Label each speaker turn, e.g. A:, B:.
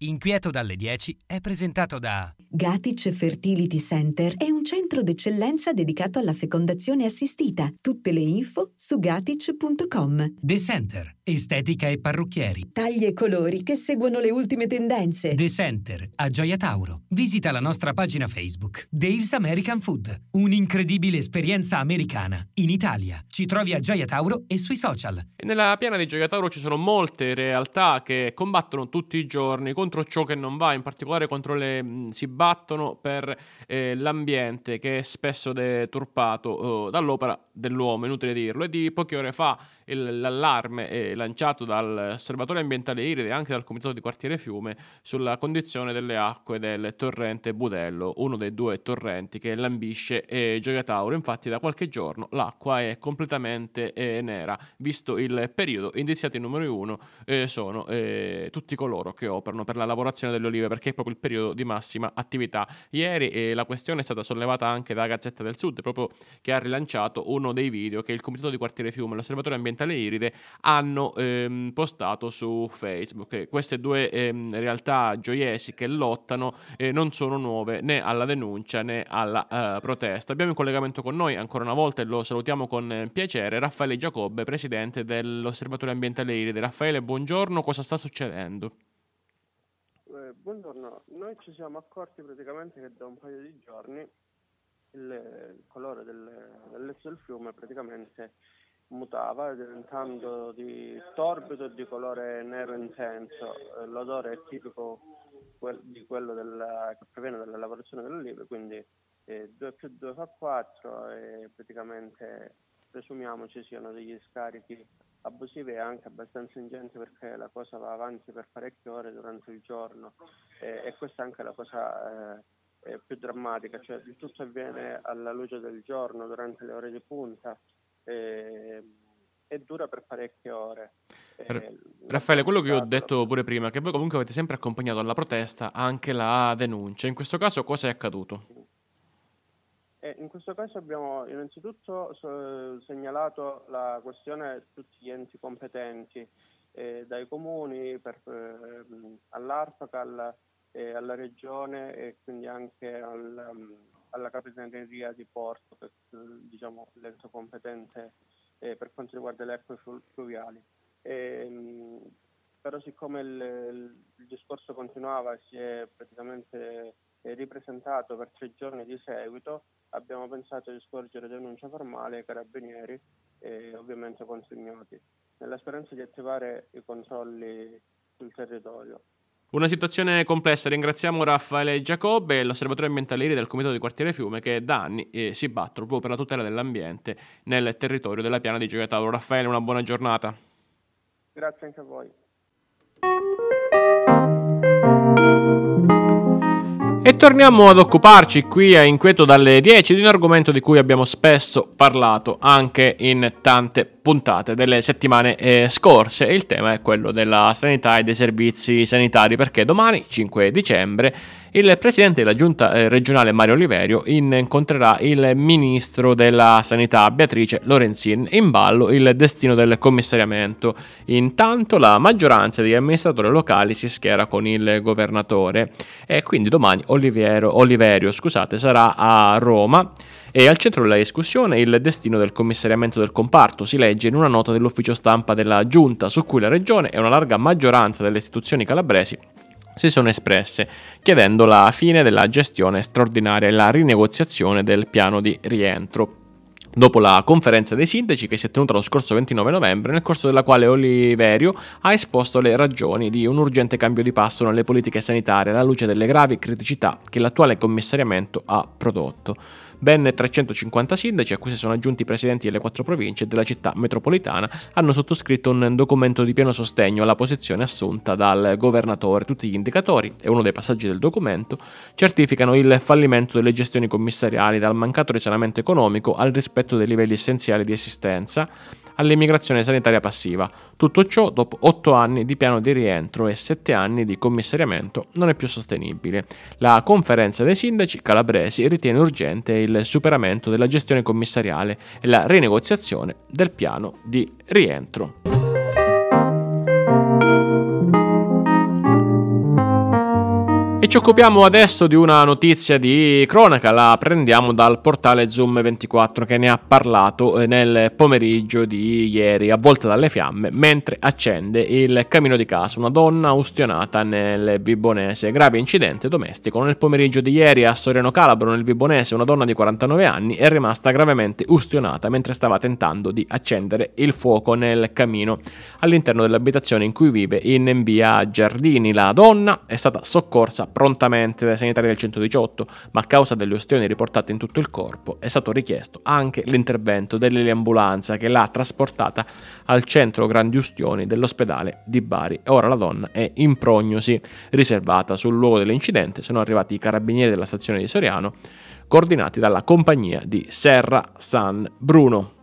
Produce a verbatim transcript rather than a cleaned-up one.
A: Inquieto dalle dieci è presentato da
B: Gatic Fertility Center è un centro d'eccellenza dedicato alla fecondazione assistita. Tutte le info su gatic punto com.
A: The Center, estetica e parrucchieri.
B: Tagli e colori che seguono le ultime tendenze.
A: The Center, a Gioia Tauro. Visita la nostra pagina Facebook. Dave's American Food, un'incredibile esperienza americana in Italia. Ci trovi a Gioia Tauro e sui social.
C: E nella piana di Gioia Tauro ci sono molte realtà che combattono tutti i giorni contro ciò che non va, in particolare contro le mh, si battono per eh, l'ambiente, che è spesso deturpato eh, dall'opera dell'uomo, inutile dirlo. E di poche ore fa il, l'allarme è lanciato dall'Osservatorio Ambientale Iride e anche dal Comitato di Quartiere Fiume sulla condizione delle acque del torrente Budello, uno dei due torrenti che lambisce eh, Gioia Tauro. Infatti da qualche giorno l'acqua è completamente eh, nera, visto il periodo. Indiziati numero uno eh, sono eh, tutti coloro che operano per la lavorazione delle olive, perché è proprio il periodo di massima attività. Ieri eh, la questione è stata sollevata anche da Gazzetta del Sud, proprio che ha rilanciato uno dei video che il Comitato di Quartiere Fiume e l'Osservatorio Ambientale Iride hanno ehm, postato su Facebook. Queste due ehm, realtà gioiesi che lottano eh, non sono nuove né alla denuncia né alla eh, protesta. Abbiamo in collegamento con noi ancora una volta, e lo salutiamo con eh, piacere, Raffaele Giacobbe, presidente dell'Osservatorio Ambientale Iride. Raffaele, buongiorno, cosa sta succedendo?
D: Eh, buongiorno, noi ci siamo accorti praticamente che da un paio di giorni il, il colore del, del letto del fiume praticamente mutava, diventando di torbido e di colore nero intenso. Eh, l'odore è tipico quel, di quello della, che proviene dalla lavorazione delle olive, quindi eh, due più due fa quattro e praticamente presumiamo ci siano degli scarichi abusivi e anche abbastanza ingenti, perché la cosa va avanti per parecchie ore durante il giorno e, e questa è anche la cosa eh, più drammatica, cioè il tutto avviene alla luce del giorno durante le ore di punta e, e dura per parecchie ore. E,
C: Raffaele, quello che ho detto pure prima, che voi comunque avete sempre accompagnato alla protesta anche la denuncia, in questo caso cosa è accaduto?
D: E in questo caso abbiamo innanzitutto segnalato la questione a tutti gli enti competenti, eh, dai comuni per, eh, all'Arpacal, eh, alla regione e quindi anche al, um, alla capitaneria di Porto, per, diciamo l'ente competente eh, per quanto riguarda le acque fluviali. E, um, però siccome il, il, il discorso continuava e si è praticamente eh, ripresentato per tre giorni di seguito, abbiamo pensato di scorgere denuncia formale ai carabinieri e ovviamente contro ignoti, nella speranza di attivare i controlli sul territorio.
C: Una situazione complessa. Ringraziamo Raffaele Giacobbe e l'Osservatorio Ambientale Iride del Comitato di Quartiere Fiume, che da anni eh, si battono proprio per la tutela dell'ambiente nel territorio della piana di Gioia Tauro. Raffaele, una buona giornata.
D: Grazie anche a voi.
C: E torniamo ad occuparci qui a Inquieto dalle dieci di un argomento di cui abbiamo spesso parlato anche in tante puntate delle settimane eh, scorse. Il tema è quello della sanità e dei servizi sanitari, perché domani, cinque dicembre, il presidente della giunta eh, regionale Mario Oliverio incontrerà il ministro della sanità Beatrice Lorenzin. In ballo il destino del commissariamento. Intanto la maggioranza degli amministratori locali si schiera con il governatore e quindi domani Oliviero, Oliverio scusate, sarà a Roma. E al centro della discussione il destino del commissariamento del comparto. Si legge in una nota dell'ufficio stampa della giunta, su cui la regione e una larga maggioranza delle istituzioni calabresi si sono espresse chiedendo la fine della gestione straordinaria e la rinegoziazione del piano di rientro. Dopo la conferenza dei sindaci che si è tenuta lo scorso ventinove novembre, nel corso della quale Oliverio ha esposto le ragioni di un urgente cambio di passo nelle politiche sanitarie alla luce delle gravi criticità che l'attuale commissariamento ha prodotto. Ben trecentocinquanta sindaci, a cui si sono aggiunti i presidenti delle quattro province e della città metropolitana, hanno sottoscritto un documento di pieno sostegno alla posizione assunta dal governatore. Tutti gli indicatori, e uno dei passaggi del documento, certificano il fallimento delle gestioni commissariali, dal mancato risanamento economico al rispetto dei livelli essenziali di assistenza, all'immigrazione sanitaria passiva. Tutto ciò dopo otto anni di piano di rientro e sette anni di commissariamento non è più sostenibile. La conferenza dei sindaci calabresi ritiene urgente il superamento della gestione commissariale e la rinegoziazione del piano di rientro. E ci occupiamo adesso di una notizia di cronaca, la prendiamo dal portale Zoom ventiquattro che ne ha parlato nel pomeriggio di ieri, avvolta dalle fiamme mentre accende il camino di casa. Una donna ustionata nel Vibonese, grave incidente domestico. Nel pomeriggio di ieri a Soriano Calabro, nel Vibonese, una donna di quarantanove anni è rimasta gravemente ustionata mentre stava tentando di accendere il fuoco nel camino all'interno dell'abitazione in cui vive in via Giardini. La donna è stata soccorsa prontamente dai sanitari del centodiciotto, ma a causa delle ustioni riportate in tutto il corpo è stato richiesto anche l'intervento dell'ambulanza che l'ha trasportata al centro grandi ustioni dell'ospedale di Bari. Ora la donna è in prognosi riservata. Sul luogo dell'incidente sono arrivati i carabinieri della stazione di Soriano, coordinati dalla compagnia di Serra San Bruno.